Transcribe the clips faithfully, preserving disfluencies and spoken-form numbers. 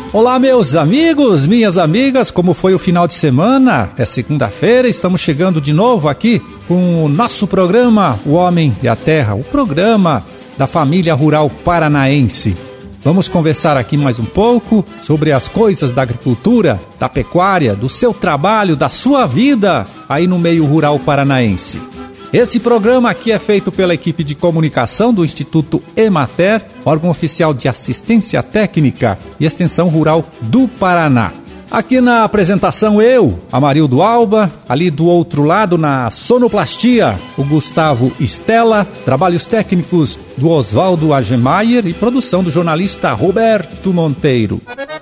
Olá, meus amigos, minhas amigas, como foi o final de semana? É segunda-feira, estamos chegando de novo aqui com o nosso programa O Homem e a Terra, o programa da família rural paranaense. Vamos conversar aqui mais um pouco sobre as coisas da agricultura, da pecuária, do seu trabalho, da sua vida aí no meio rural paranaense. Esse programa aqui é feito pela equipe de comunicação do Instituto Emater, órgão oficial de assistência técnica e extensão rural do Paraná. Aqui na apresentação eu, Amarildo Alba, ali do outro lado na sonoplastia, o Gustavo Estela, trabalhos técnicos do Oswaldo Agemaier e produção do jornalista Roberto Monteiro.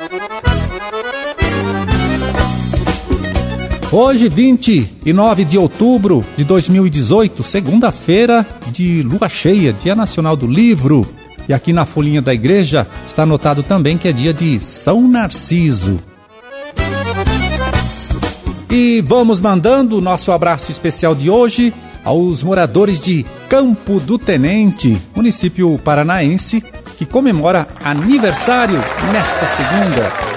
Hoje, vinte e nove de outubro de dois mil e dezoito, segunda-feira de lua cheia, Dia Nacional do Livro. E aqui na folhinha da igreja está anotado também que é dia de São Narciso. E vamos mandando o nosso abraço especial de hoje aos moradores de Campo do Tenente, município paranaense, que comemora aniversário nesta segunda.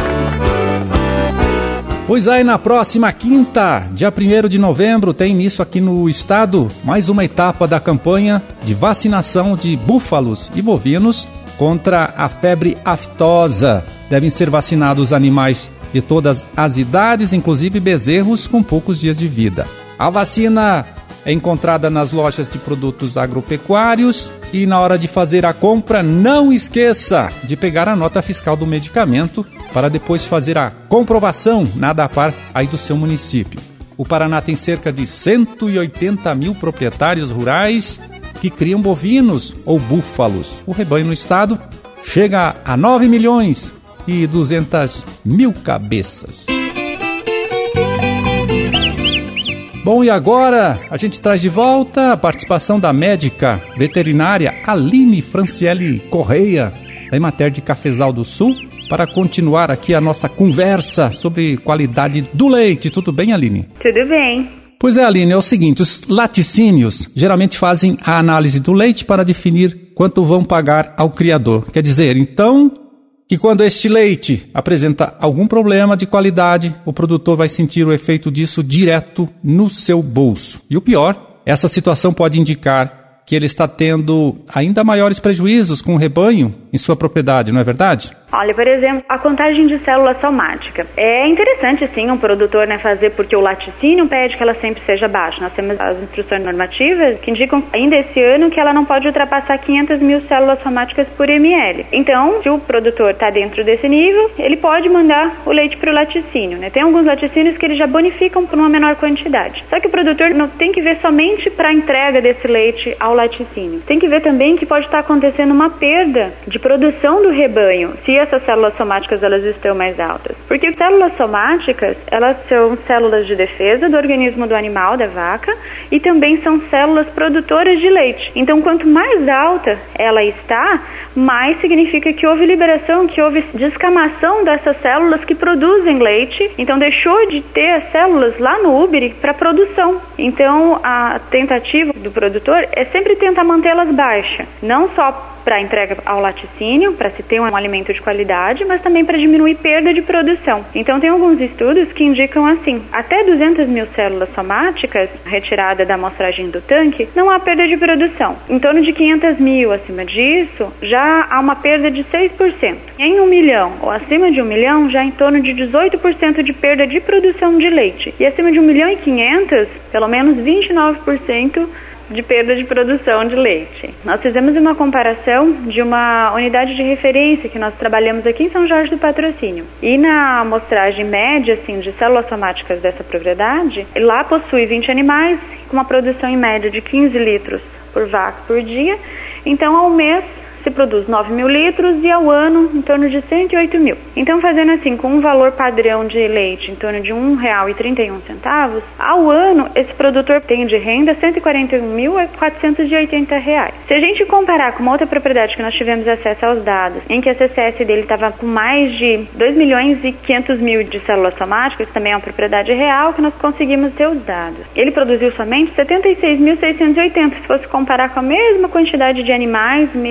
Pois aí, na próxima quinta, dia primeiro de novembro, tem início aqui no estado mais uma etapa da campanha de vacinação de búfalos e bovinos contra a febre aftosa. Devem ser vacinados animais de todas as idades, inclusive bezerros com poucos dias de vida. A vacina é encontrada nas lojas de produtos agropecuários e na hora de fazer a compra, não esqueça de pegar a nota fiscal do medicamento para depois fazer a comprovação na ADAPAR aí do seu município. O Paraná tem cerca de cento e oitenta mil proprietários rurais que criam bovinos ou búfalos. O rebanho no estado chega a nove milhões e duzentas mil cabeças. Bom, e agora a gente traz de volta a participação da médica veterinária Aline Franciele Correia, da Emater de Cafezal do Sul, para continuar aqui a nossa conversa sobre qualidade do leite. Tudo bem, Aline? Tudo bem. Pois é, Aline, é o seguinte, os laticínios geralmente fazem a análise do leite para definir quanto vão pagar ao criador. Quer dizer, então, que quando este leite apresenta algum problema de qualidade, o produtor vai sentir o efeito disso direto no seu bolso. E o pior, essa situação pode indicar que ele está tendo ainda maiores prejuízos com o rebanho em sua propriedade, não é verdade? Olha, por exemplo, a contagem de célula somática. É interessante, sim, um produtor né, fazer, porque o laticínio pede que ela sempre seja baixa. Nós temos as instruções normativas que indicam ainda esse ano que ela não pode ultrapassar quinhentas mil células somáticas por ml. Então, se o produtor está dentro desse nível, ele pode mandar o leite para o laticínio. Né? Tem alguns laticínios que eles já bonificam por uma menor quantidade. Só que o produtor não tem que ver somente para a entrega desse leite ao laticínio. Tem que ver também que pode estar acontecendo uma perda de produção do rebanho, se essas células somáticas elas estão mais altas. Porque células somáticas, elas são células de defesa do organismo do animal, da vaca, e também são células produtoras de leite. Então, quanto mais alta ela está, mais significa que houve liberação, que houve descamação dessas células que produzem leite. Então, deixou de ter as células lá no úbere para produção. Então, a tentativa do produtor é sempre tentar mantê-las baixas, não só para entrega ao laticínio, para se ter um alimento de qualidade, mas também para diminuir perda de produção. Então, tem alguns estudos que indicam assim, até duzentas mil células somáticas retirada da amostragem do tanque, não há perda de produção. Em torno de quinhentas mil acima disso, já há uma perda de seis por cento. Em um milhão ou acima de um milhão, já em torno de dezoito por cento de perda de produção de leite. E acima de um milhão e quinhentos, pelo menos vinte e nove por cento de perda de produção de leite. Nós fizemos uma comparação de uma unidade de referência que nós trabalhamos aqui em São Jorge do Patrocínio. E na amostragem média assim, de células somáticas dessa propriedade, lá possui vinte animais com uma produção em média de quinze litros por vaca por dia. Então, ao mês, se produz nove mil litros e ao ano em torno de cento e oito mil. Então, fazendo assim, com um valor padrão de leite em torno de um real e trinta e um centavos, ao ano esse produtor tem de renda cento e quarenta e um mil quatrocentos e oitenta reais. Se a gente comparar com uma outra propriedade que nós tivemos acesso aos dados, em que a C C S dele estava com mais de dois milhões e quinhentos mil de células somáticas, também é uma propriedade real que nós conseguimos ter os dados. Ele produziu somente setenta e seis mil seiscentos e oitenta, se fosse comparar com a mesma quantidade de animais, mesma quantidade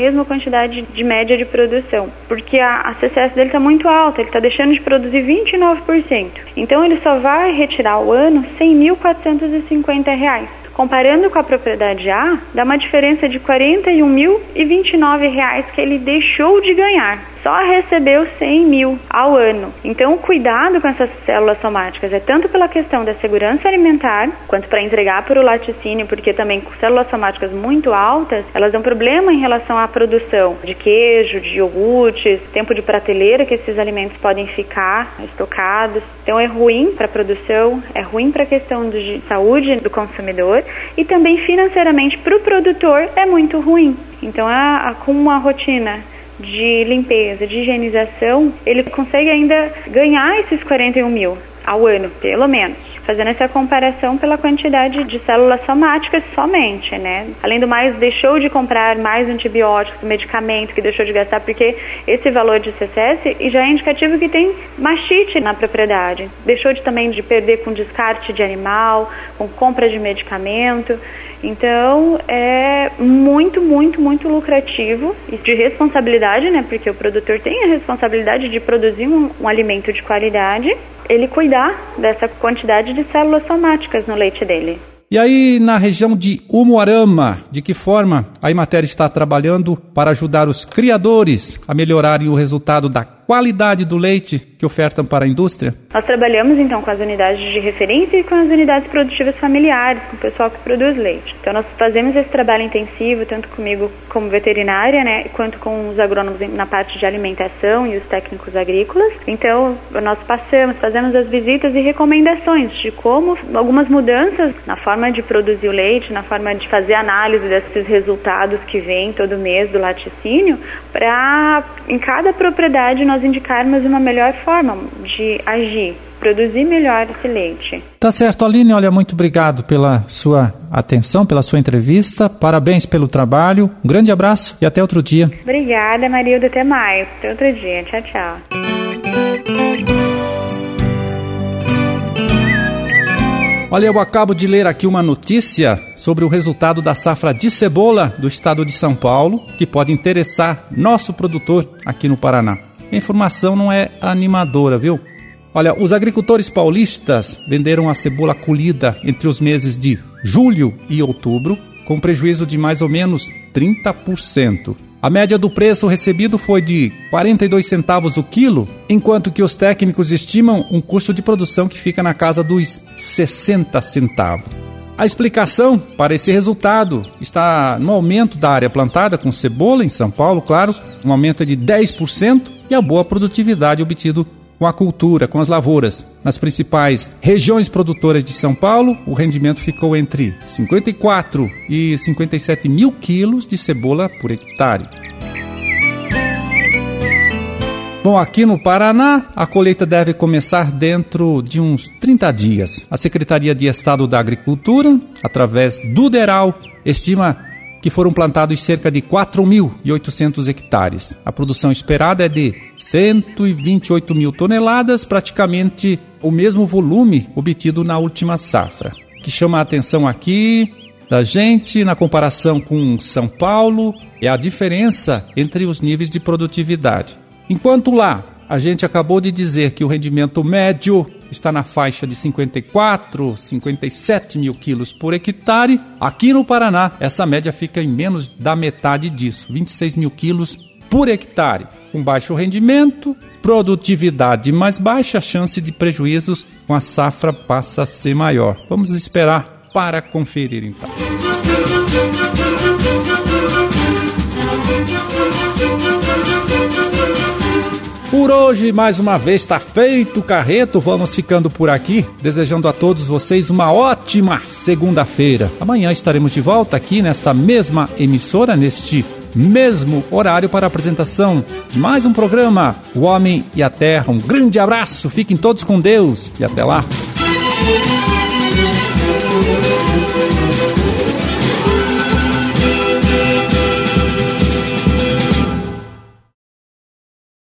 quantidade de média de produção, porque a, a C C S dele está muito alta, ele está deixando de produzir vinte e nove por cento. Então ele só vai retirar ao ano cem mil quatrocentos e cinquenta reais. Comparando com a propriedade A, dá uma diferença de quarenta e um mil e vinte e nove reais que ele deixou de ganhar. Só recebeu cem mil ao ano. Então, o cuidado com essas células somáticas é tanto pela questão da segurança alimentar, quanto para entregar para o laticínio, porque também com células somáticas muito altas, elas dão problema em relação à produção de queijo, de iogurtes, tempo de prateleira que esses alimentos podem ficar estocados. Então, é ruim para a produção, é ruim para a questão de saúde do consumidor e também financeiramente para o produtor é muito ruim. Então, a, a, com uma rotina de limpeza, de higienização, ele consegue ainda ganhar esses quarenta e um mil ao ano, pelo menos. Fazendo essa comparação pela quantidade de células somáticas somente, né? Além do mais, deixou de comprar mais antibióticos, medicamentos que deixou de gastar, porque esse valor de C C S já é indicativo que tem mastite na propriedade. Deixou de, também de perder com descarte de animal, com compra de medicamento. Então, é muito, muito, muito lucrativo e de responsabilidade, né? Porque o produtor tem a responsabilidade de produzir um, um alimento de qualidade, ele cuidar dessa quantidade de células somáticas no leite dele. E aí, na região de Umuarama, de que forma a Emater está trabalhando para ajudar os criadores a melhorarem o resultado da qualidade do leite que ofertam para a indústria? Nós trabalhamos então com as unidades de referência e com as unidades produtivas familiares, com o pessoal que produz leite. Então nós fazemos esse trabalho intensivo, tanto comigo como veterinária, né, quanto com os agrônomos na parte de alimentação e os técnicos agrícolas. Então nós passamos, fazemos as visitas e recomendações de como algumas mudanças na forma de produzir o leite, na forma de fazer análise desses resultados que vêm todo mês do laticínio, para em cada propriedade nós indicarmos uma melhor forma de agir, produzir melhor esse leite. Tá certo, Aline, olha, muito obrigado pela sua atenção, pela sua entrevista, parabéns pelo trabalho, um grande abraço e até outro dia. Obrigada, Marilda, até mais, até outro dia, tchau, tchau. Olha, eu acabo de ler aqui uma notícia sobre o resultado da safra de cebola do estado de São Paulo, que pode interessar nosso produtor aqui no Paraná. A informação não é animadora, viu? Olha, os agricultores paulistas venderam a cebola colhida entre os meses de julho e outubro, com prejuízo de mais ou menos trinta por cento. A média do preço recebido foi de quarenta e dois centavos o quilo, enquanto que os técnicos estimam um custo de produção que fica na casa dos sessenta centavos. A explicação para esse resultado está no aumento da área plantada com cebola em São Paulo, claro, um aumento de dez por cento, e a boa produtividade obtida com a cultura, com as lavouras. Nas principais regiões produtoras de São Paulo, o rendimento ficou entre cinquenta e quatro e cinquenta e sete mil quilos de cebola por hectare. Bom, aqui no Paraná, a colheita deve começar dentro de uns trinta dias. A Secretaria de Estado da Agricultura, através do DERAL, estima que foram plantados cerca de quatro mil e oitocentos hectares. A produção esperada é de cento e vinte e oito mil toneladas, praticamente o mesmo volume obtido na última safra. O que chama a atenção aqui da gente, na comparação com São Paulo, é a diferença entre os níveis de produtividade. Enquanto lá, a gente acabou de dizer que o rendimento médio está na faixa de cinquenta e quatro, cinquenta e sete mil quilos por hectare. Aqui no Paraná, essa média fica em menos da metade disso, vinte e seis mil quilos por hectare. Com baixo rendimento, produtividade mais baixa, a chance de prejuízos com a safra passa a ser maior. Vamos esperar para conferir então. Por hoje, mais uma vez, está feito o carreto. Vamos ficando por aqui, desejando a todos vocês uma ótima segunda-feira. Amanhã estaremos de volta aqui nesta mesma emissora, neste mesmo horário, para a apresentação de mais um programa, O Homem e a Terra. Um grande abraço, fiquem todos com Deus e até lá.